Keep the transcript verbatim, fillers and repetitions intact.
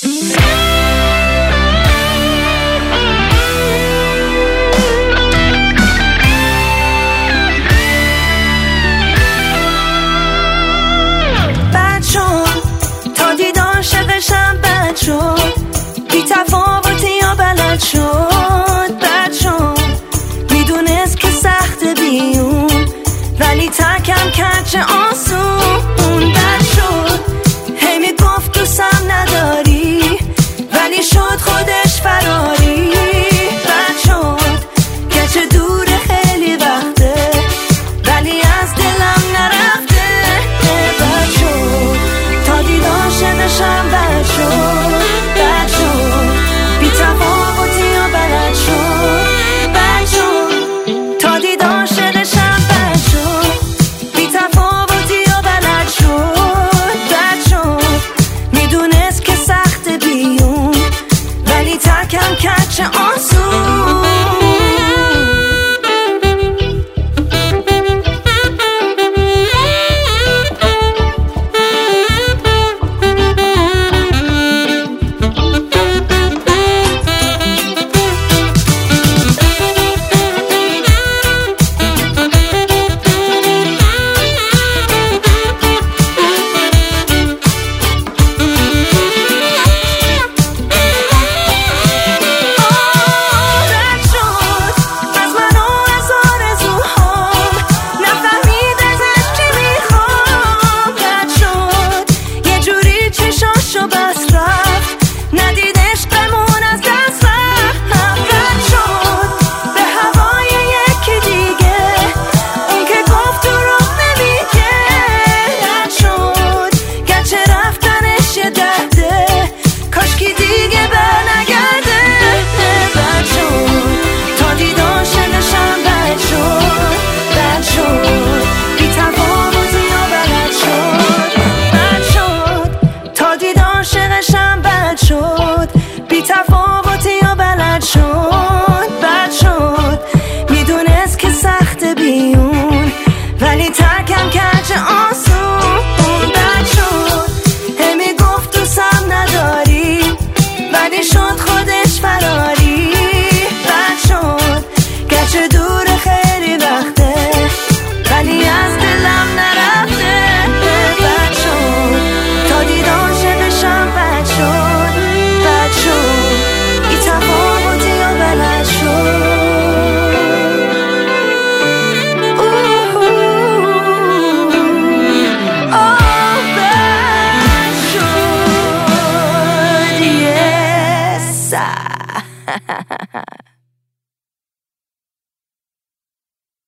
بد شد تا دید عاشقشم، بد شد بی تفاوتی یا بلد شد. بد شد میدونست که سخت بیون، ولی ترکم کرد چه آسون. بد شد هی میگفت دوستم نداری، ولی شد خودش فراری. بد شد گرچه دور خیلی وقته، ولی از دلم نرفته. بد شد تا دید عاشقشم، بد شد بد شد بی تفاوتی یا بلد شد. بد شد تا دید عاشقشم، بد شد بی تفاوتی یا بلد شد. بد شد میدونست که سخت بیون، ولی ترکم کرد چه آسون. بی تفاوتی یا بلد شد. بد شد میدونست که سخت بیون، ولی ترکم کرد چه آسون. بد شد هی میگفت دوستم نداری، ولی شد خودش فراری. بد شد گرچه دور خیلی وقته، ولی از دلم نرفته. بد شد تا دید عاشقشم، بد شد بد شد بی تفاوتی یا بلد شد. آه بد شد. Yes